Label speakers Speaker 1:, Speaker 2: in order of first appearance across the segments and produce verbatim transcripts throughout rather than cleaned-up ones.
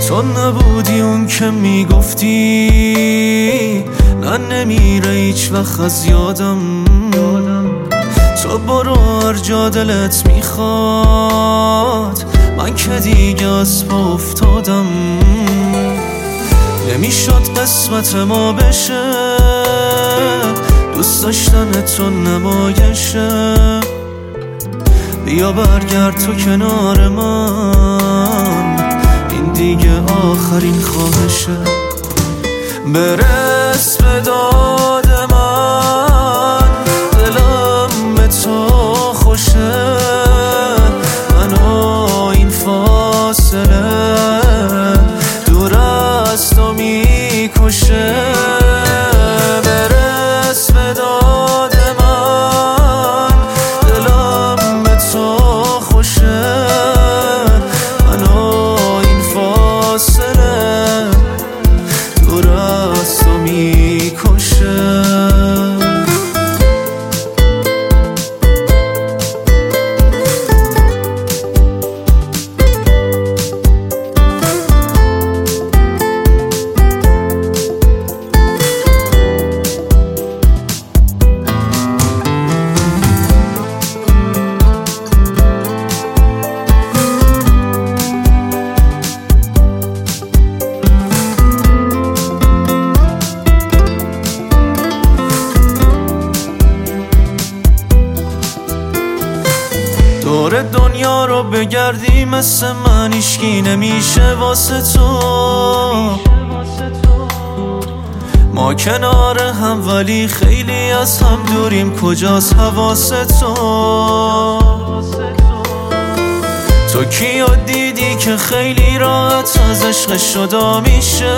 Speaker 1: تو نبودی اون که میگفتی نه نمیره هیچ وقت از یادم. تو برو هر جا دلت میخواد، من که دیگه از پا افتادم. نمیشد قسمت ما بشه، دوست داشتن تو نمایشه. بیا برگرد تو کنار من، این دیگه آخرین خواهشه. برس به داد من، دلم به تو خوشه. منو این فاصله دور از تو میکشه. برس به داد من، دلم به تو خوشه. منو این فاصله دور از تو میکشه. دور دنیا رو بگردی مثل من، هیچکی نمیشه واسه تو. ما کنار هم ولی خیلی از هم دوریم، کجاست حواس تو؟ تو کیو دیدی که خیلی راحت از عشق شدا میشه؟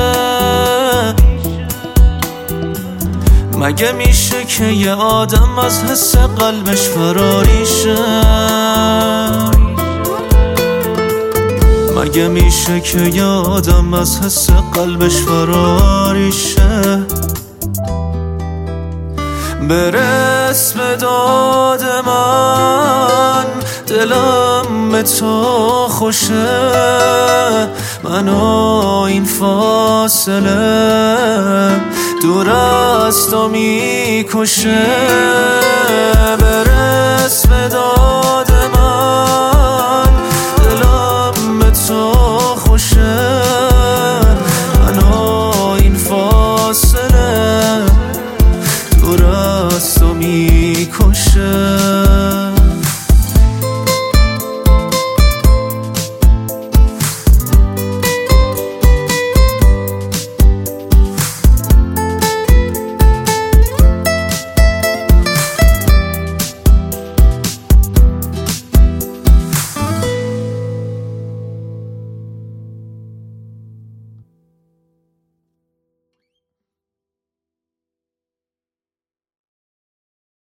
Speaker 1: مگه میشه که یه آدم از حس قلبش فراری شه؟ مگه میشه که یه آدم از حس قلبش فراری شه؟ برس به داد من، دلم به تو خوشه. منو این فاصله دور از تو میکشه. برس به داد من، دلم به تو خوشه. منو این فاصله دور از تو میکشه.